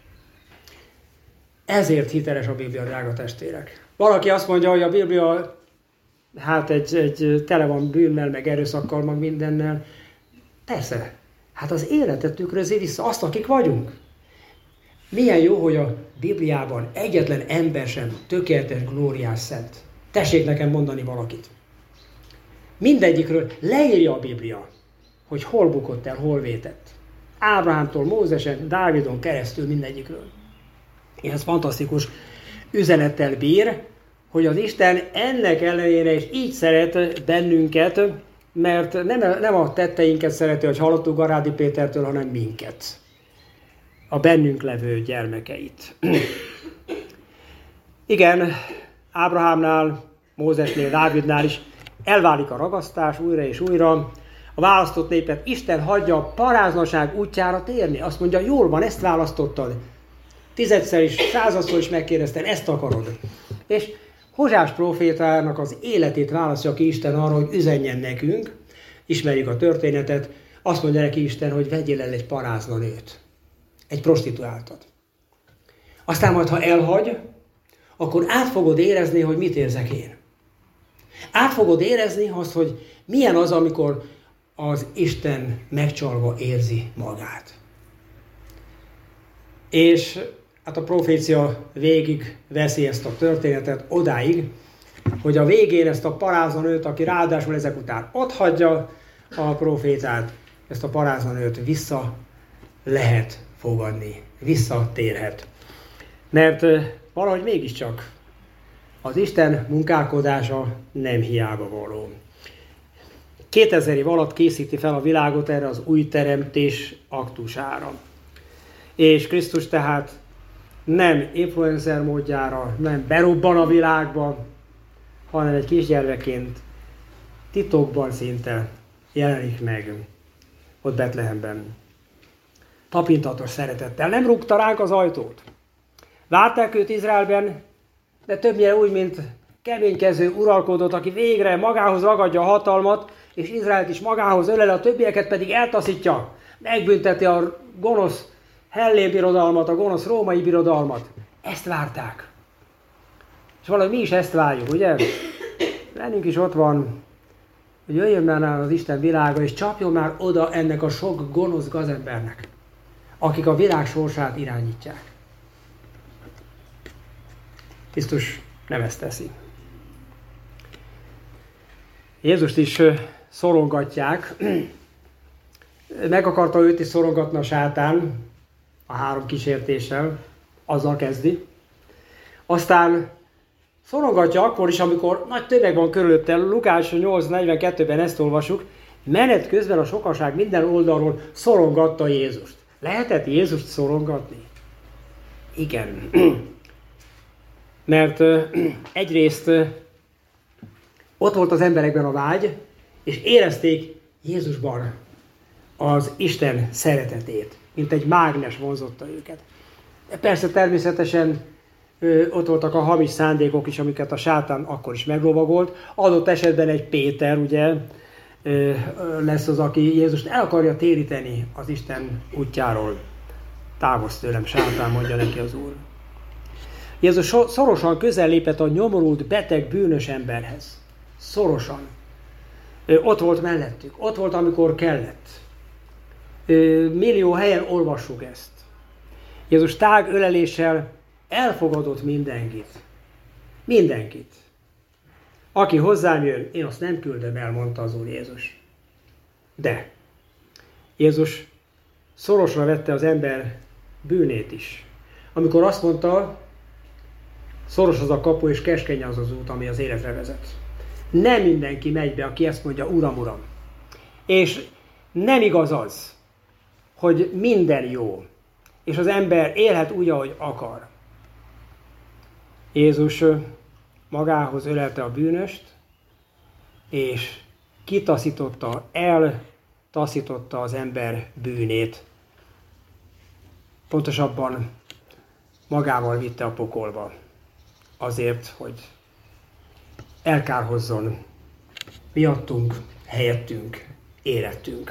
Ezért hiteles a Biblia, drága testvérek. Valaki azt mondja, hogy a Biblia hát egy, egy tele van bűnnel, meg erőszakkal, meg mindennel. Persze, hát az életet tükrözi vissza azt, akik vagyunk. Milyen jó, hogy a Bibliában egyetlen ember sem tökéletes, glóriás, szent. Tessék nekem mondani valakit. Mindegyikről leírja a Biblia, hogy hol bukott el, hol vétett. Ábrahámtól, Mózesen, Dávidon keresztül mindegyikről. És ez fantasztikus üzenettel bír, hogy az Isten ennek ellenére is így szeret bennünket, mert nem, nem a tetteinket szereti, hogy hallottuk Garádi Pétertől, hanem minket. A bennünk levő gyermekeit. Igen, Ábrahámnál, Mózesnél, Dávidnál is elválik a ragasztás újra és újra. A választott népet Isten hagyja a paráznaság útjára térni. Azt mondja, jól van, ezt választottad. Tizedszer is, századszor is megkérdezted, ezt akarod. És Hozsás prófétának az életét választja ki Isten arra, hogy üzenjen nekünk. Ismerjük a történetet. Azt mondja neki Isten, hogy vegyél el egy parázna nőt. Egy prostituáltat. Aztán majd, ha elhagy, akkor át fogod érezni, hogy mit érzek én. Át fogod érezni azt, hogy milyen az, amikor az Isten megcsalva érzi magát. És hát a profécia végig veszi ezt a történetet odáig, hogy a végén ezt a paráznanőt, aki ráadásul ezek után otthagyja a profétát, ezt a paráznanőt vissza lehet fogadni, visszatérhet. Mert valahogy mégiscsak az Isten munkálkodása nem hiába való. kétezer év alatt készíti fel a világot erre az új teremtés aktusára. És Krisztus tehát nem influencer módjára, nem berobban a világba, hanem egy kisgyermekként titokban szinte jelenik meg ott Betlehemben. Tapintatos szeretettel. Nem rúgta ránk az ajtót. Várták őt Izraelben, de többnyire úgy, mint keménykező uralkodót, aki végre magához ragadja a hatalmat, és Izraelt is magához ölel, a többieket pedig eltaszítja. Megbünteti a gonosz hellén birodalmat, a gonosz római birodalmat. Ezt várták. És valahogy mi is ezt várjuk, ugye? Bennünk is ott van, hogy jöjjön már az Isten világa, és csapjon már oda ennek a sok gonosz gazembernek, akik a világ sorsát irányítják. Krisztus nem ezt teszi. Jézust is szorongatják. Meg akarta őt is szorongatni a sátán a három kísértéssel, azzal kezdi. Aztán szorongatja akkor is, amikor nagy tömeg van körülötte. Lukás nyolc negyvenkettőben ezt olvasjuk. Menet közben a sokaság minden oldalról szorongatta Jézust. Lehetett Jézust szorongatni? Igen. Mert egyrészt ott volt az emberekben a vágy, és érezték Jézusban az Isten szeretetét, mint egy mágnes vonzotta őket. Persze természetesen ott voltak a hamis szándékok is, amiket a sátán akkor is meglovagolt. Adott esetben egy Péter, ugye, lesz az, aki Jézust el akarja téríteni az Isten útjáról. Távozz tőlem, sátán, mondja neki az Úr. Jézus szorosan közel lépett a nyomorult, beteg, bűnös emberhez. Szorosan. Ő ott volt mellettük. Ott volt, amikor kellett. Ő, millió helyen olvassuk ezt. Jézus tág öleléssel elfogadott mindenkit. Mindenkit. Aki hozzám jön, én azt nem küldöm el, mondta az Úr Jézus. De Jézus szorosra vette az ember bűnét is. Amikor azt mondta, szoros az a kapu és keskeny az az út, ami az életre vezet. Nem mindenki megy be, aki ezt mondja, Uram, Uram. És nem igaz az, hogy minden jó, és az ember élhet úgy, ahogy akar. Jézus magához ölelte a bűnöst, és kitaszította, eltaszította az ember bűnét. Pontosabban magával vitte a pokolba. Azért, hogy elkárhozzon miattunk, helyettünk, életünk.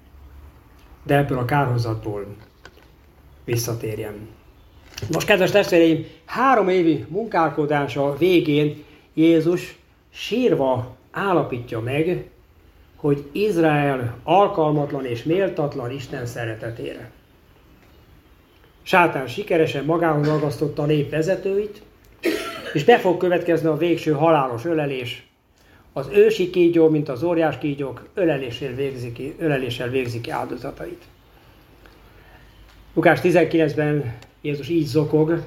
De ebből a kárhozatból visszatérjen. Most, kedves testvéreim, három évi munkálkodása végén Jézus sírva állapítja meg, hogy Izrael alkalmatlan és méltatlan Isten szeretetére. Sátán sikeresen magához ragasztotta a nép vezetőit, és be fog következni a végső halálos ölelés. Az ősi kígyó, mint az óriás kígyók, öleléssel végzi ki, öleléssel végzi ki áldozatait. Lukás tizenkilencben Jézus így zokog,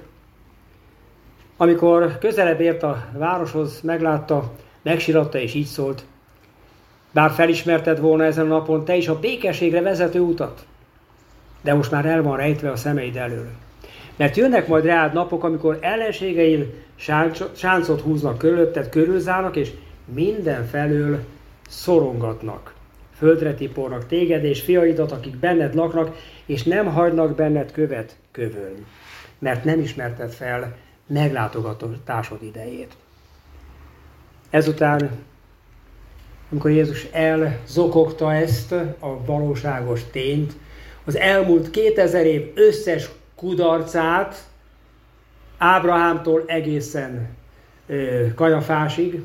amikor közelebb ért a városhoz, meglátta, megsiratta és így szólt: bár felismerted volna ezen a napon te is a békességre vezető utat, de most már el van rejtve a szemeid elől. Mert jönnek majd rád napok, amikor ellenségeid sáncot húznak körülötted, körülzárnak, és mindenfelől szorongatnak. Földre tipornak téged és fiaidat, akik benned laknak, és nem hagynak benned követ kövön, mert nem ismerted fel meglátogatásod idejét. Ezután, amikor Jézus elzokogta ezt a valóságos tényt, az elmúlt kétezer év összes kudarcát, Ábrahámtól egészen ö, Kajafásig,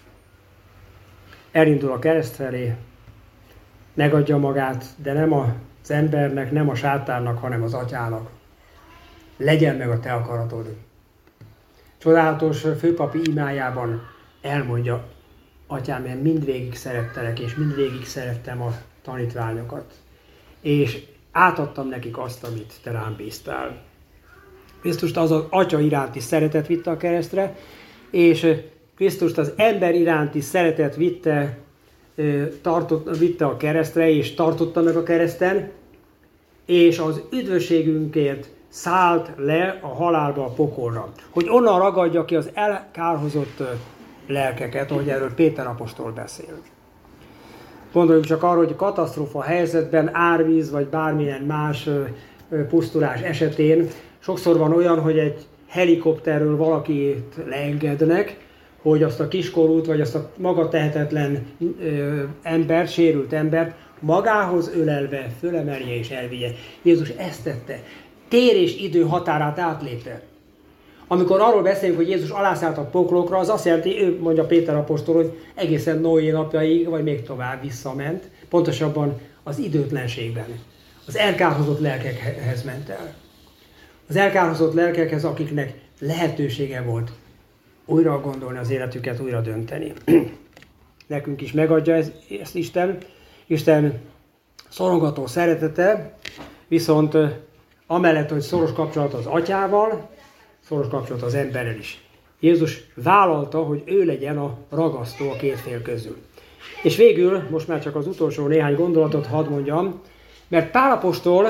elindul a kereszt felé, megadja magát, de nem az embernek, nem a sátánnak, hanem az atyának. Legyen meg a te akaratod. Csodálatos főpapi imájában elmondja: atyám, én mindvégig szerettelek, és mindvégig szerettem a tanítványokat. És átadtam nekik azt, amit te rám bíztál. Krisztust az az atya iránti szeretet vitte a keresztre, és Krisztust az ember iránti szeretet vitte, tartott, vitte a keresztre, és tartotta meg a kereszten, és az üdvösségünkért szállt le a halálba, a pokolra. Hogy onnan ragadja ki az elkárhozott lelkeket, ahogy erről Péter apostol beszélt. Gondoljunk csak arra, hogy katasztrófa helyzetben, árvíz vagy bármilyen más pusztulás esetén sokszor van olyan, hogy egy helikopterről valakit leengednek, hogy azt a kiskorút, vagy azt a maga tehetetlen ö, embert, sérült embert magához ölelve fölemelje és elvigye. Jézus ezt tette. Tér és idő határát átlépte. Amikor arról beszélünk, hogy Jézus alászállt a poklokra, az azt jelenti, ő mondja Péter apostol, hogy egészen Noé napjaig, vagy még tovább visszament, pontosabban az időtlenségben. Az elkárhozott lelkekhez ment el. Az elkárhozott lelkekhez, akiknek lehetősége volt újra gondolni az életüket, újra dönteni. Nekünk is megadja ezt Isten. Isten szorongató szeretete, viszont amellett, hogy szoros kapcsolat az atyával, szoros kapcsolat az emberrel is. Jézus vállalta, hogy ő legyen a ragasztó a két fél közül. És végül, most már csak az utolsó néhány gondolatot hadd mondjam, mert Pál apostol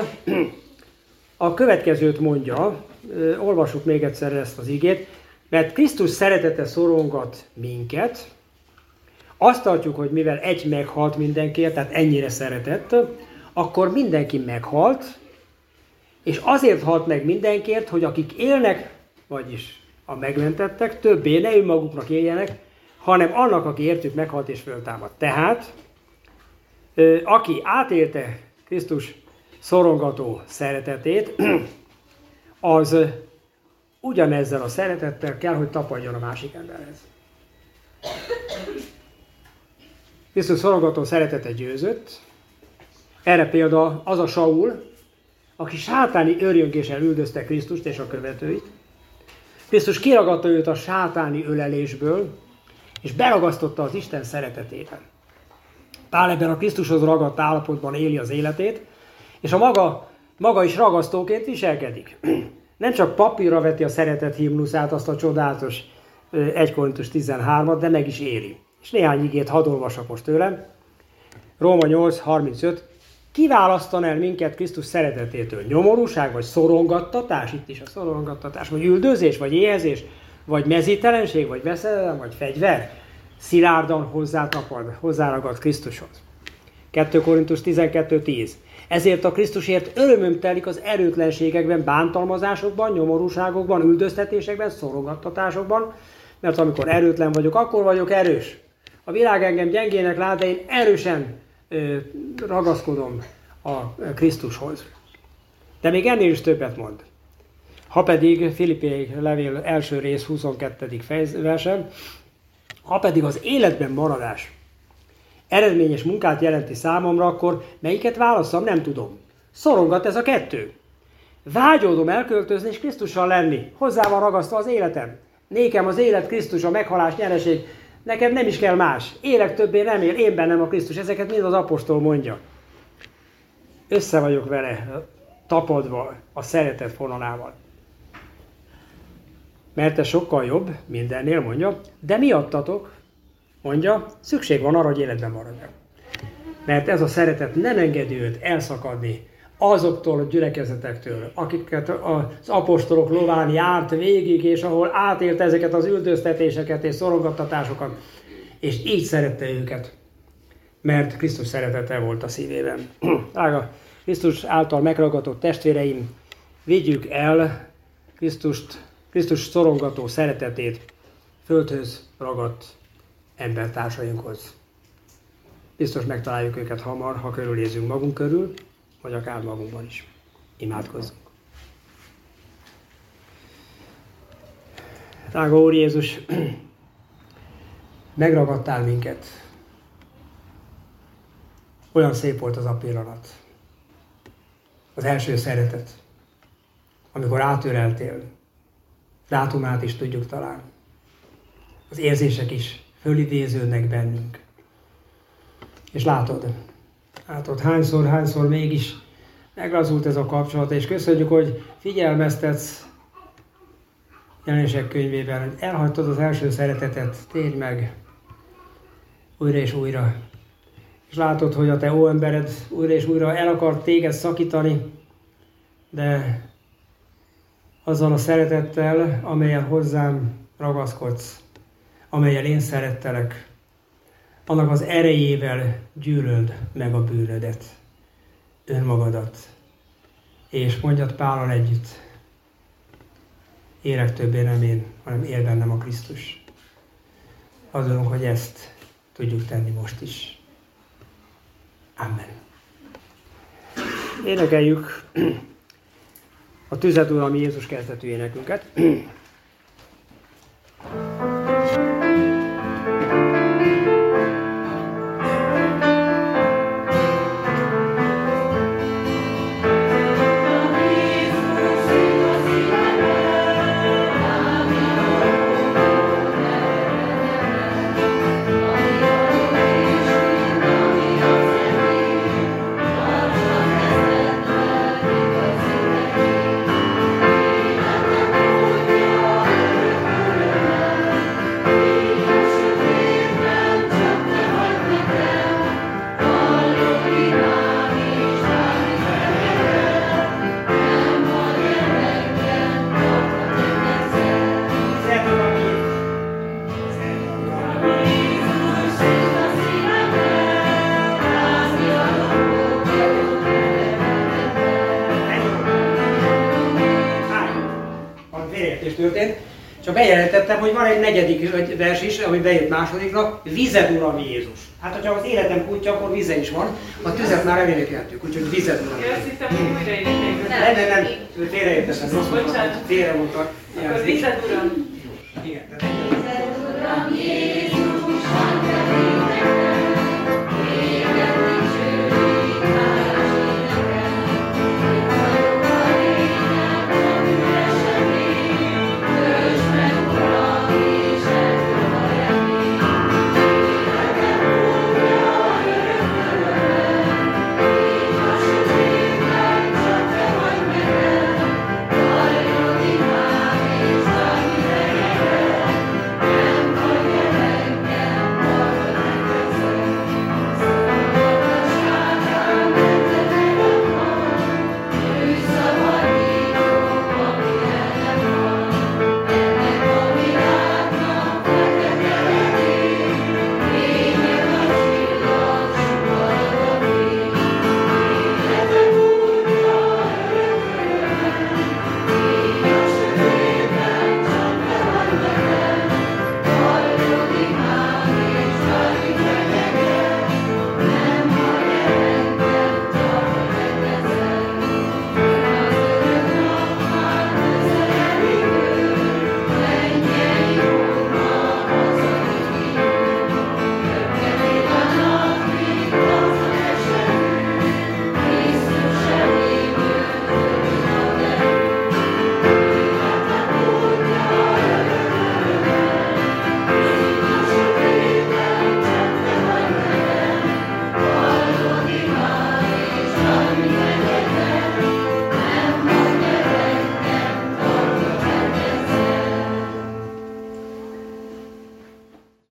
a következőt mondja, olvassuk még egyszer ezt az igét, mert Krisztus szeretete szorongat minket, azt tartjuk, hogy mivel egy meghalt mindenkiért, tehát ennyire szeretett, akkor mindenki meghalt, és azért halt meg mindenkiért, hogy akik élnek, vagyis a megmentettek, többé ne önmaguknak éljenek, hanem annak, aki értük meghalt és föltámadt. Tehát, aki átélte Krisztus szorongató szeretetét, az ugyanezzel a szeretettel kell, hogy tapadjon a másik emberhez. Krisztus szorogató szeretete győzött. Erre példa az a Saul, aki sátáni örjöngéssel üldözte Krisztust és a követőit. Krisztus kiragadta őt a sátáni ölelésből, és beragasztotta az Isten szeretetében. Pál ebben a Krisztushoz ragadt állapotban éli az életét, és a maga, maga is ragasztóként viselkedik. Nem csak papírra veti a szeretet himnuszát, azt a csodálatos egy Korintus tizenhármat, de meg is éri. És néhány igét hadd olvasok most tőlem. Róma nyolc harmincöt. Kiválasztan el minket Krisztus szeretetétől? Nyomorúság, vagy szorongattatás? Itt is a szorongattatás. Vagy üldözés, vagy éhezés, vagy mezítelenség, vagy veszedelem, vagy fegyver? Szilárdan hozzátapad, hozzáragad Krisztushoz. kettő Korintus tizenkettő tíz. Ezért a Krisztusért örömöm telik az erőtlenségekben, bántalmazásokban, nyomorúságokban, üldöztetésekben, szorongattatásokban, mert amikor erőtlen vagyok, akkor vagyok erős. A világ engem gyengének lát, de én erősen ö, ragaszkodom a Krisztushoz. De még ennél is többet mond. Ha pedig, Filippi levél első rész huszonkettedik verse, ha pedig az életben maradás eredményes munkát jelenti számomra, akkor melyiket válasszam, nem tudom. Szorongat ez a kettő. Vágyódom elköltözni és Krisztussal lenni. Hozzá van ragasztva az életem. Nékem az élet Krisztus, a meghalás nyereség. Nekem nem is kell más. Élek többé nem él, én bennem a Krisztus. Ezeket mind az apostol mondja. Össze vagyok vele tapadva a szeretet fonalával. Mert ez sokkal jobb, mindennél mondja, de miattatok, mondja, szükség van arra, hogy életben maradjak. Mert ez a szeretet nem engedi őt elszakadni azoktól a gyülekezetektől, akiket az apostolok lován járt végig, és ahol átélt ezeket az üldöztetéseket és szorongattatásokat, és így szerette őket, mert Krisztus szeretete volt a szívében. Drága Krisztus által megragatott testvéreim, vigyük el Krisztust, Krisztus szorongató szeretetét földhöz ragadt embertársainkhoz. Biztos megtaláljuk őket hamar, ha körülnézünk magunk körül, vagy akár magunkban is. Imádkozzunk. Drága Úr Jézus, megragadtál minket. Olyan szép volt az a pillanat. Az első szeretet, amikor átöleltél. Dátumát is tudjuk talán. Az érzések is fölidéződnek bennünk. És látod, látod, hányszor, hányszor mégis meglazult ez a kapcsolat, és köszönjük, hogy figyelmeztetsz Jelenések könyvében, hogy elhagytad az első szeretetet, térj meg újra és újra. És látod, hogy a te óembered újra és újra el akar téged szakítani, de azzal a szeretettel, amelyen hozzám ragaszkodsz, amelyen én szerettelek, annak az erejével gyűlöld meg a bűnödet, önmagadat. És mondjad Pállal együtt, élek többé nem én, hanem él bennem a Krisztus. Azonunk, hogy ezt tudjuk tenni most is. Amen. Énekeljük a Tüzet Uram Jézus kezdetű énekünket. Csak bejelentettem, hogy van egy negyedik vers is, ami bejött másodikra, vized Uram Jézus. Hát, hogyha az életem kutya, akkor vize is van, a tüzet már elénekeltük, úgyhogy vized Uram Jézus. Én azt hittem, hogy újra énekeljük. Nem, nem, nem, félreértettem, rossz mondtam, félre mondtak. Akkor vized Uram. Igen, tehát